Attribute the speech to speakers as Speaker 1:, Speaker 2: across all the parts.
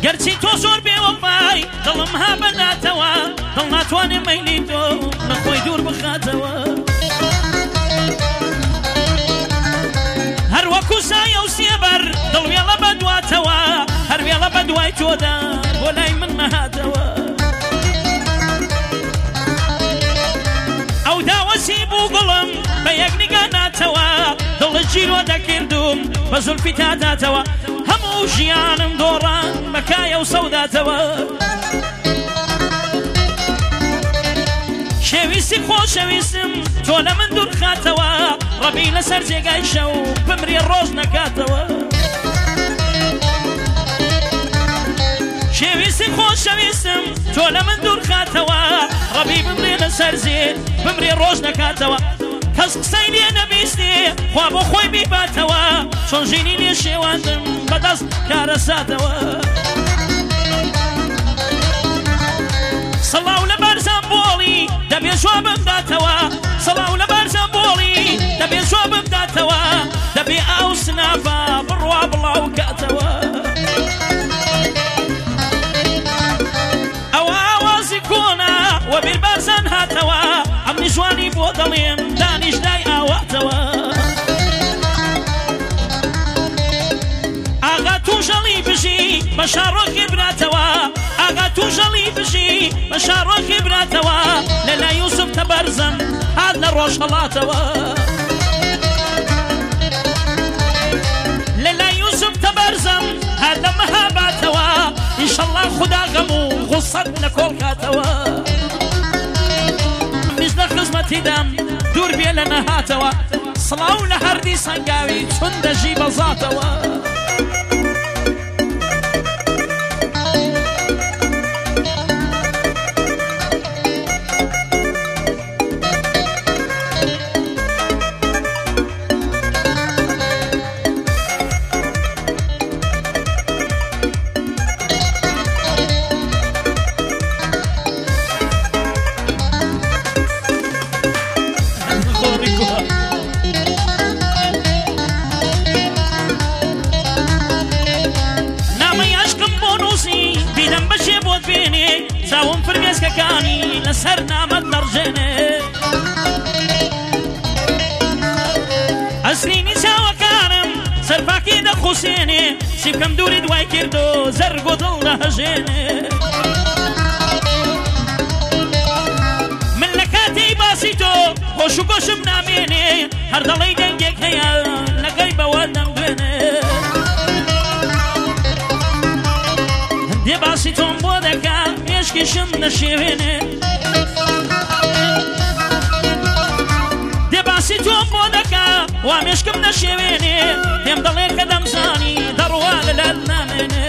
Speaker 1: گەرچی تۆ زۆر بێوەفای دڵم ها بەناتەوە دڵ ناتوانێ مەیلی تۆ نەخۆی دوور بخاتەوە هەر وەکو سایە و سێبەر دڵوێڵە بەدواتەوە هەر وێڵە بەدوای تۆدا بۆ لای من مەهاتەوە ئەو داوەسی بوو گوڵم بە یەک نیگاناتەوە دڵت گیرۆ دەکردوم بە زولفی تاداتەوە هەموو ژیانم دۆڕان بەکایە و سەوداتەوە شەویستی خۆشەویستم تۆ لە من دوور خاتەوە ڕەبی لەسەر جێگای شەو بمری ڕۆژ نەکاتەوە شەویستی خۆشەویستم تۆ لە من دوور خاتەوە ڕەبی بمری لەسەر جێ بمری ڕۆژ نەکاتەوە کەس قسەی لێ نەبیستی خوا بۆ خۆی بیباتەوە چۆن ژینی لێ شێواندم بەدەست کارەساتەوە سەڵاو لە بەرزان بۆڵی دەبێ شۆ بمداتەوە سەڵاو لە بەرزان بۆڵی دەبێ شۆ بمداتەوە دەبێ ئاو سنافە بڕوا بڵاو کاتەوە ئەوە ئاوازی کۆنا وە بیر بەرزان هاتەوە ئەمنی جوانی بۆ دەڵێم دانیش لای ئاواتەوە ئاغا تووژەڵی بژی بە شارۆخی براتەوە ئاغا تووژەڵی بژی بە شارۆخی براتەوە لە لای یوسف تەبەرزم هات لە ڕۆژهەڵاتەوە لە لای یوسف تەبەرزم هات لە مەهاباتەوە ئینشەڵڵا خودا غەم و غوسەت لە کۆڵ کاتەوە میش لە خزمەتیدام دوور بێ لە نەهاتەوە سڵاو لە هەردی سەنگاوی چون دەژی بەزاتەوە چاوم فرمێسکەکانی لەسەر نامەت دەڕژێنێ ئەسرینی چاوەکانم سەرپاکی دەخوسێنێ سیبکەم دووری دوای کردو زەرگ و دڵ دەهەژێنێ من لە کاتی باسی تۆ خۆش و گۆشم نامێنێ هەر دەڵی دەنگێک هەیە لەگەی بەوە دەنگوێنێ هەندێ باسی تۆم بۆ دەکا مێشکیشم نەشێوێنێ دێ باسی تۆم بۆ دەکا وا مێشکم نەشێوێنێ پێم دەڵێ کە دەمزانی دەڕوا لەلات نامێنێ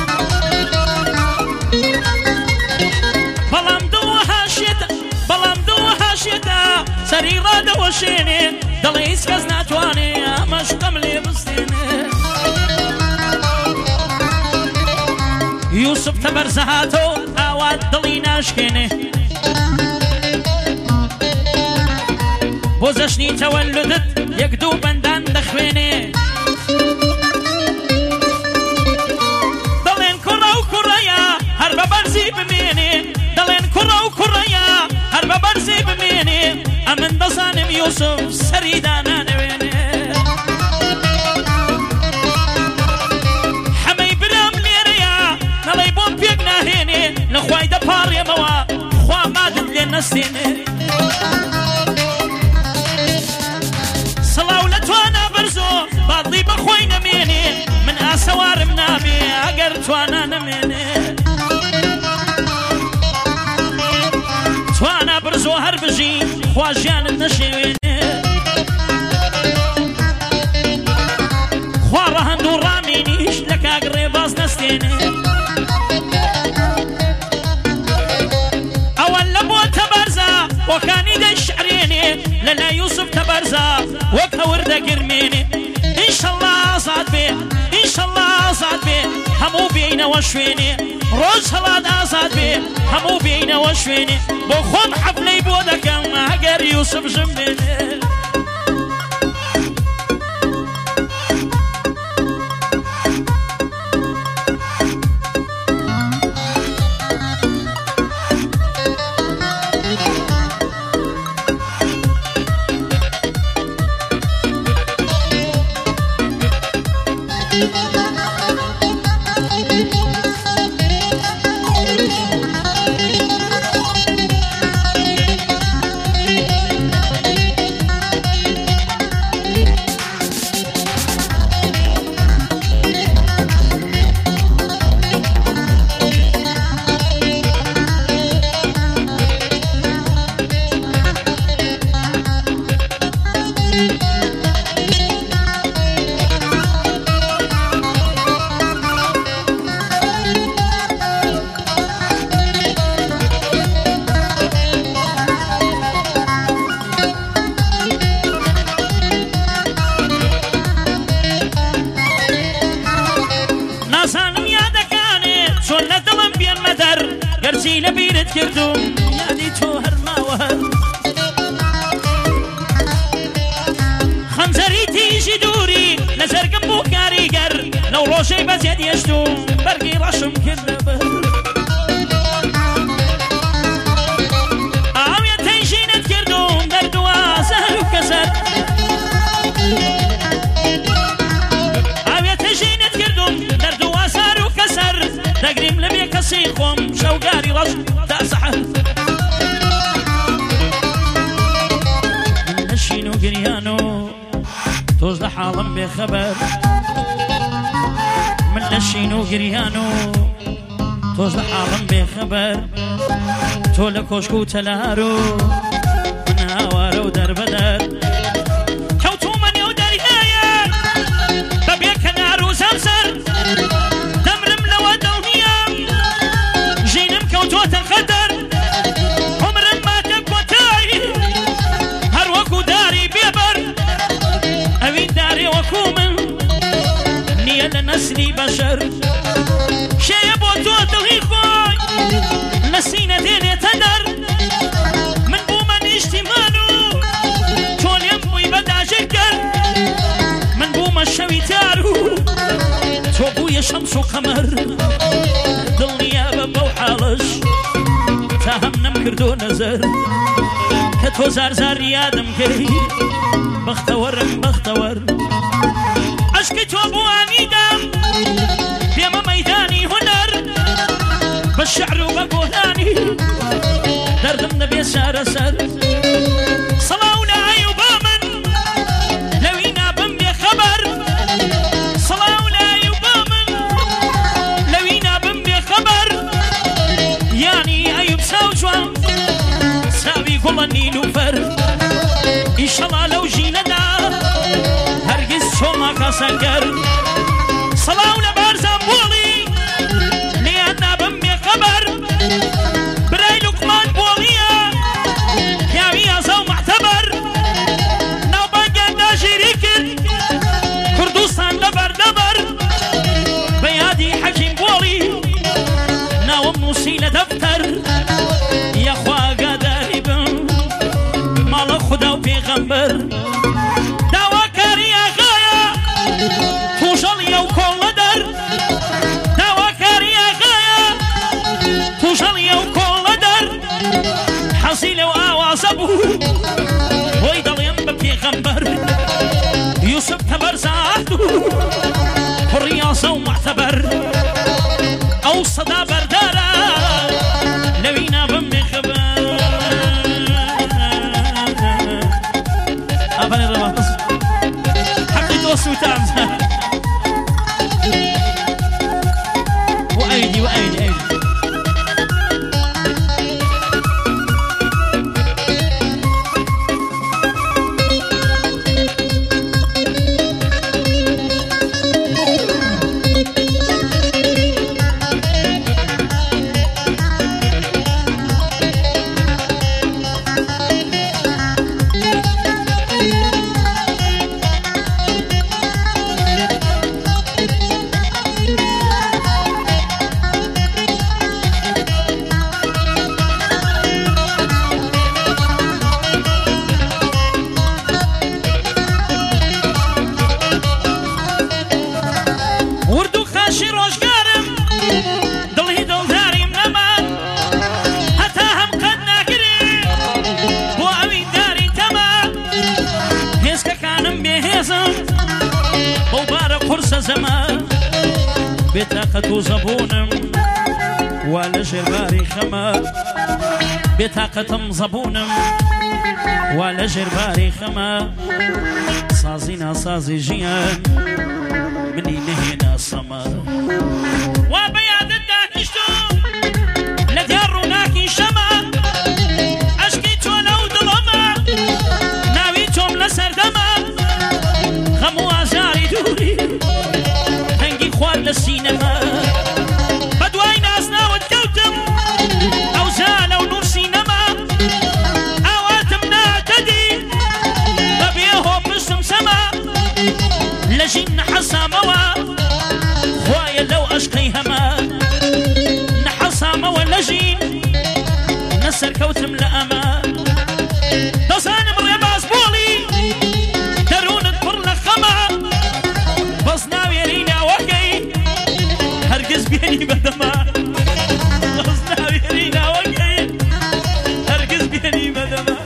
Speaker 1: بەڵام دڵوە هاشێتە سەری ڕادەوەشێنێ دەڵێ هیچ کەس ناتوانێ ئەمەشقەم لێ بستێنێ یوسف تەبەرزە هاتۆ ئاوات دڵی ناشکێنێ بۆ جەژنی تەوەلودت یەک دوو بەندان دەخوێنێ دەڵێن کوڕە و کوڕەیە هەر بە بەرزی بمێنێ دەڵێن کوڕە و کوڕەیە هەر بە بەرزی بمێنێ ئەمن دەزانم یوسف سەریدا نانەوێنێ لەخوای دەپاڕێمەوە خوا مادت لێ نەستێنێ سڵاو لە توانە بەرزۆ باڵی بەخۆی نەمێنێ من ئاسەوارم نابێ ئەگەر توانە نەمێنێ توانە بەرزۆ هەر بژی خوا ژیانت نەشێوێنێ خوا ڕەهەند و ڕامێنیش لە کاگڕێ باز نەستێنێ وەکانی دەیشعرێنێ لە لای یوسف تەبەرزە وەک هەوردە گرمێنێ ئینشەڵڵا ئازاد بێ ئینشەڵڵا ئازاد بێ هەموو بێینەوە شوێنێ ڕۆژ هەڵات ئازاد بێ هەموو بێینەوە شوێنێ بۆ خۆم حەفلەی بۆ دەکەم ئەگەر یوسف ژم بێنێ نازانم یادەکانێ چۆن لە دڵم بێن مەدەر گەرچی لە بیرت کردوم یادی تۆ هەرماوە خەنجەری تیژی دووری لە جەرگم بوو کاریگەر لەو ڕۆژەی بەجێ دێشتوم بەرگی ڕەشم کردە بەر ئاوێ تەیژینت کردوم دەردووە زەر و کەسەر ئاوێ تەیژینت کردوم دەردووە زەر و کەسەر دەگریم لە بێ کەسی خۆم شەوگاری ڕەش تا سەحەر من نەشین و گریان و تۆز لە حاڵم بێخەبەر من نەشین و گریان و تۆز لە حاڵم بێخەبەر تۆ لە کۆشک و تەلار و من هاوارە و دەربەدەر کەوتومە نێو دەریایە بەبێ کەنار و زەمزەر دەمرم لەوە دڵنیە ژینم کەوتۆتە قەدەر عومرم ماتە کۆتایی هەر وەکو داری بێبەر ئەوین دارێ وەکو من نییە لە نەسلی بەشەر شەیە بۆ تۆ دڵی خۆی لە سینە دێنێتە دەر من بوومە نیشتیمان و تۆ لێم بووی بەداژێر کرد من بوومە شەوی تار و تۆ بوویە شەمس و قەمەر دڵنیە بە بەو حاڵش تا هەم نەمکردۆ نەزەر کە تۆ زار یادم کەی بەختەوەرم بەختەوەر عشقی تۆ بوانیدام پێمە مەیدانی هونەر بە شعر و بە گۆهانی دەردم نەبێ سارەسەر سەڵاو لای و با من لەوی نابم بێخەبەر سەڵاو لای و با من لەوی نابم بێخەبەر یانی ئەیوب ساو جوان ساوی گوڵە نیلوفەر ئیشەڵا لەو ژینەدا هەرگیز چۆما کاسەنگەر سەڵاو لە بارزان بۆڵی لێیان نابم بێخەبەر برای لوقمان بۆڵیە پیاوی یازا و معتەبەر ناوبانگیاندا ژیری کرد کوردستان لە بەردەبەر بە یادی حەکیم بۆڵی ناوم نووسی لە دەفتەر یەخوا ئاگاداری بم ماڵە خودا و پێغەمبەر داواکاری ئاغایە تووشەڵیە و کۆڵە دەر داواکاری ئاغایە تووشەڵیە و کۆڵە دەر حەزی لەو ئاوازە بوو بۆی دەڵێم بە پێغەمبەر یوسف تەبەرزاد و کوڕی یاسە و معتەبەر ئەو سەدا بەردارە لەوی نابم بێخەبەر ئەفەنێ ڕەواز حەقی تۆ سووتام وأيدي وأيدي بێتاقەت و زەبوونم وا لە ژێرباری خەمە بێتاقەتم زەبوونم وا لە ژێرباری خەمە سازی ناسازی ژیان منی نەهێنا سەمە وا بە یادت دانیشتم لە دیار ڕووناکی شەمە عەشقی تۆ لەو دڵەمە ناوی تۆم لە سەردەمە غەم و ئازاری دووری هەنگی خوارد لە سینەمە بەدوای نازناوت کەوتم ئەو زانە و نوور سینەمە ئاواتم ناتەدی بەبێ هۆ پشتم سەمە لە ژین نەحەسامەوە خوایە لەو عشقي هما نحصامة ونجي نسر كوتم لأما تصانم الرباس بولي درون تمر لخما بصنا ويرينا وقي هرقز بيني بدما بصنا ويرينا وقي هرقز بيني بدما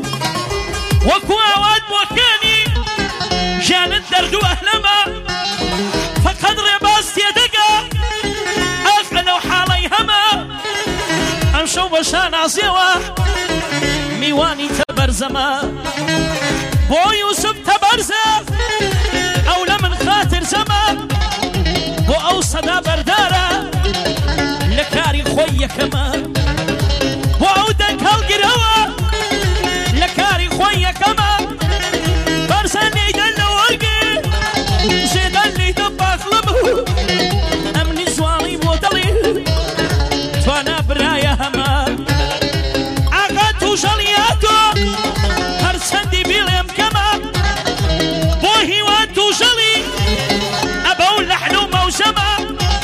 Speaker 1: وكو عواد وكاني جان الدرد وأهلما فقد رباس يدقى أخنا وحالي هما أمشو بشان عزيوة ميواني تبرزما بو يوسف تبرزا أولى من خاطر زما بو أوصدا بردارة لكاري خويا كما بو عودك هالقروة لكاري خويا كما برساني دل ورقي زيد اللي دباخ لبو أمني زواني بوطلي توانا برايا هما عقاتو جلياتو هرسندي بيلم كما بوهي وانتو جلي أبو لحنو موسما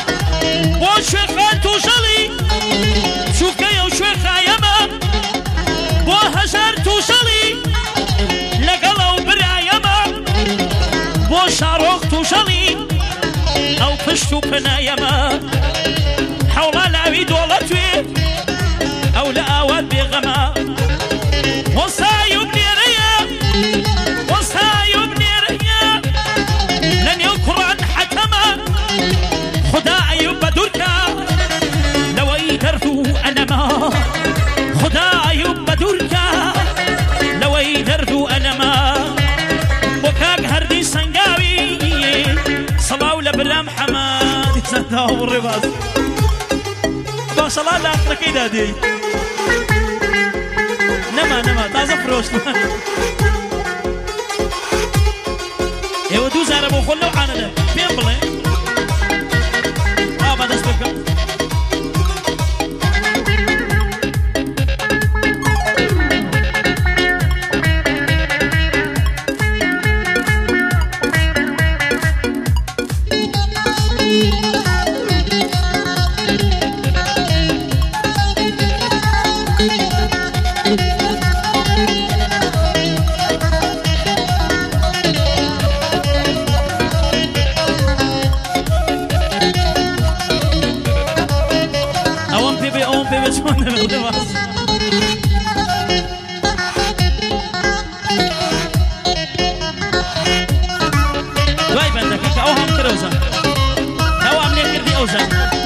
Speaker 1: بو شيخاتو جلي شوكي وشيخا يما بو هجرتو جلي لقلو برايما بو شاروختو جلي أو فشتو كنايما حولا لاوي دولتوي أو لأواد بغما وصايب نيريا وصايب نيريا لن يقرأ حكما خدا أيوب بدركا لو يدرتو أنا ما خدا أيوب بدركا لو يدرتو أنا ما وكاك هردي سنقاوي صلاو لبلا محمد تصدقوا الرباط صلاة لا أخذك دي نما تازه فروش يودو زاربو خلو عانده بين بلي ما دست بكم دوای بندەکە ئەو هەم کرەوزە ئەو ئەم لێ کردی ئەوزە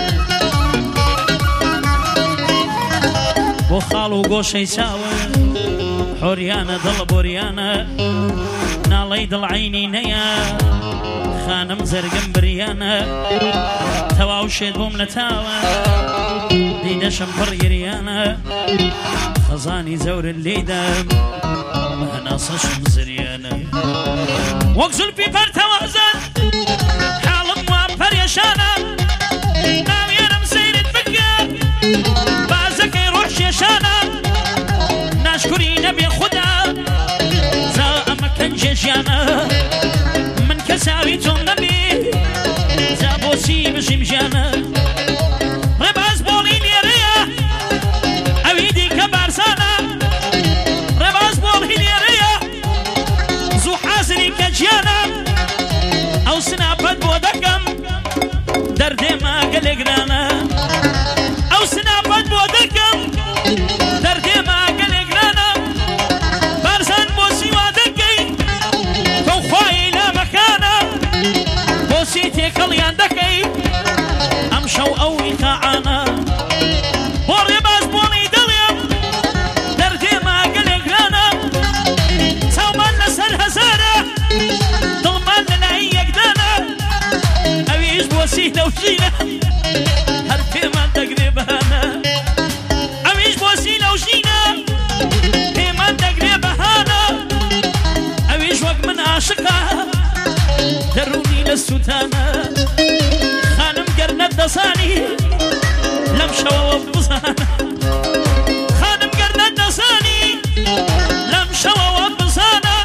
Speaker 1: بۆ خاڵ و گۆشەی چاوە حۆریانە دڵ بۆریانە ناڵەی دڵعینی نەیە خانم زەرگم بریانە تەواو شێت بۆم لە تاوە دیدەشم پڕ گریانە خەزانی زەورت لێدەم هەناسەشم زریانە وەک زولفی پەرتەوازن حاڵم وام پەرێشانە ناوێنم سەیرت بکە بازەکەی ڕۆژ شێشانە ناشکوری نەبێ خودا زا ئەمە کەنجێ ژیانە من کەساوی تۆم نەبێ زا بۆچی بژیم ژیانە ڕێباز بۆڵی لێرەیە ئەوی دیکە بارزانە ڕێباز بۆڵی لێرەیە زوو حازری کە گیانە ئەو سناپەت بۆ دەکەم دەردێمە گەلێگرانە ئەو سناپەت بۆ دەکەم دەردێمە گەلێگرانە بارزان بۆ سیوا دەکەی تۆ خوای لامەکانە بۆچی تێکەڵیان دەکەی ئەم شەو ئەوی تاعانە بۆ ڕێباز بۆڵی دڵێم دەردێمە گەلێگرانە چاومان لەسەر هەزارە دڵمان لەلای یەکدانە ئەویش بۆچی لەوژینە هەر پێمان دەگرێ بەهانە ئەویش بۆچی لەوژینە پێمان دەگرێ بەهانە ئەویش وەک من عاشقە دەڕوونی لە سووتانە خانم گەرنەت دەزانی لەم شەوەوە بزانە خانم گەرنەت دەزانی لەم شەوەوە بزانە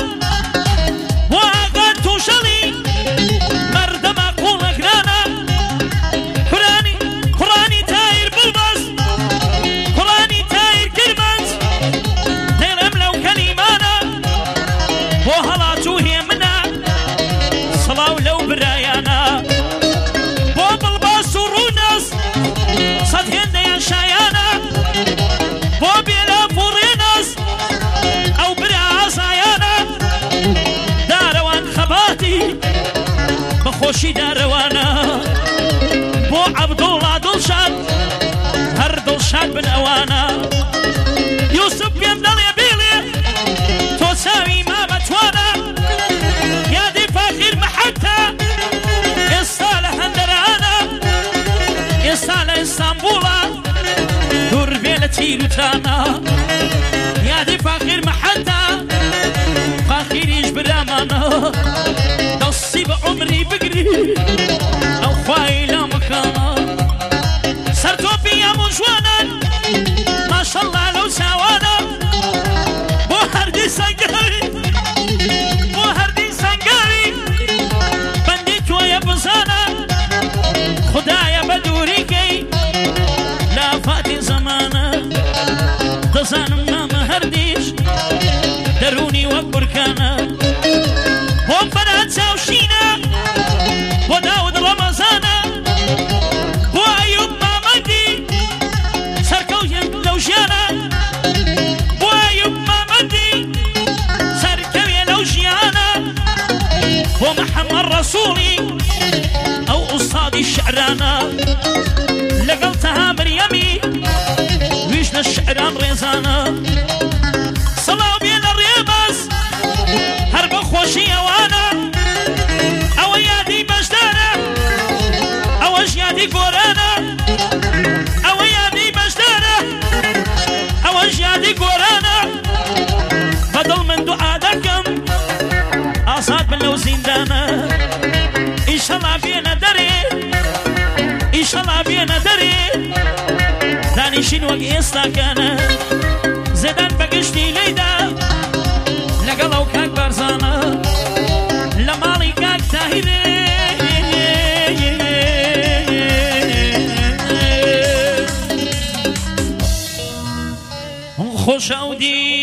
Speaker 1: بۆ ئاگات تووشەڵی مەردەما قوڵەگرانە وڵا دڵشاد هەر دڵشاد بن ئەوانە یوسف پێم دەڵێ بێڵێ تۆ چاوی مامەتوانە یادی فاخیر محەتە ئێستا لە هەندەرانە ئێستا لە ئیستانبوڵە دوور بێ لە تیروتانە یادی فاخیر محەتە فاخیریش برامانە دەستی بە عمری بگری ئەو خوای لە مکانە سەرتۆپی هەموو جوانان ماشەڵڵا لەو چاوانە بۆ هەردی سەنگاری بۆ هەردی سەنگاری بەندی تۆیە بزانە خدایە بە دووریکەی لە ئافاتی زەمانە دەزانم نامە هەردیش دەرونی وەک بورکانە بۆ فەرهەد چاوشینە بۆ داود ڕەمەزانە بۆ ئەیوب مامەندی سەرکەوتێن لەو ژیانە بۆ ئەیوب مامەندی سەرکەوێ لەو ژیانە بۆ محەممەد ڕەسووڵی ئەو ئوستادی شعرانە لەگەڵ تەها مریەمی ویش لە شعران ڕێزانە سەڵاو بێ لە ڕێبەز هەر بە خۆشی ئەوانە ئەوە یادی بەشدارە ئەوەش یادی گۆرانە ئەوە یادی بەشدارە ئەوەش یادی گۆرانە بەدڵ من دوعا دەکەم ئازاد بن لەو زیندانە ئیشەڵا بێنە دەرێ ئیشەڵا بێنە دەرێ دانیشین وەک ئێستاکانە زێدان بەگشتی لێیدا لەگەڵ ئەو کاک بەرزانە لە ماڵی کاک تاهیرێ خۆشە ئەو دی